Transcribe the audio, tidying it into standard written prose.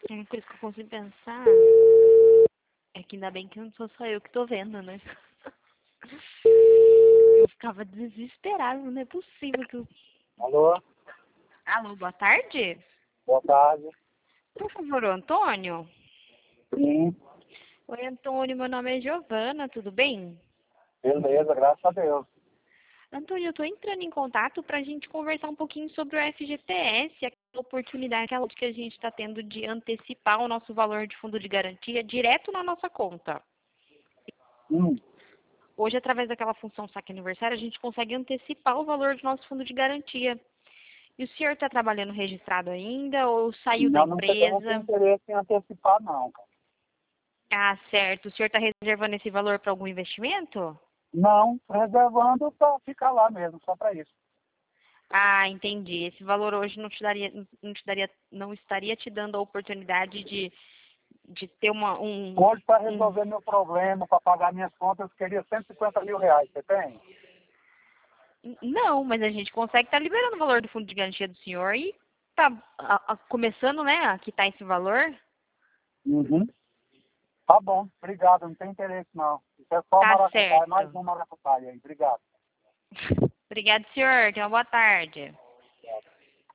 Uma coisa que eu consigo pensar é que ainda bem que não sou só eu que tô vendo, né? Eu ficava desesperada, não é possível que eu... Alô? Alô, boa tarde? Boa tarde. Por favor, o Antônio? Sim, Oi, Antônio, meu nome é Giovana, tudo bem? beleza, graças a Deus. Antônio, eu tô entrando em contato pra gente conversar um pouquinho sobre o FGTS, aquela oportunidade aquela que a gente está tendo de antecipar o nosso valor de fundo de garantia direto na nossa conta. Hum, Hoje, através daquela função saque aniversário, a gente consegue antecipar o valor do nosso fundo de garantia. E o senhor está trabalhando registrado ainda ou saiu da eu não tenho empresa? interesse em antecipar, não, cara. Ah, certo. O senhor está reservando esse valor para algum investimento? Não, reservando para ficar lá mesmo, só para isso. Ah, entendi. Esse valor hoje não estaria te dando a oportunidade de ter Hoje, para resolver meu problema, para pagar minhas contas, eu queria R$ 150.000. Você tem? Não, mas a gente consegue estar liberando o valor do fundo de garantia do senhor e tá começando, né, a quitar esse valor. Uhum. Tá bom, obrigado, não tem interesse, não. Isso é só Tá maracutaia, mais certo. um maracutaia aí, obrigado. Obrigada, senhor. Tenha uma boa tarde.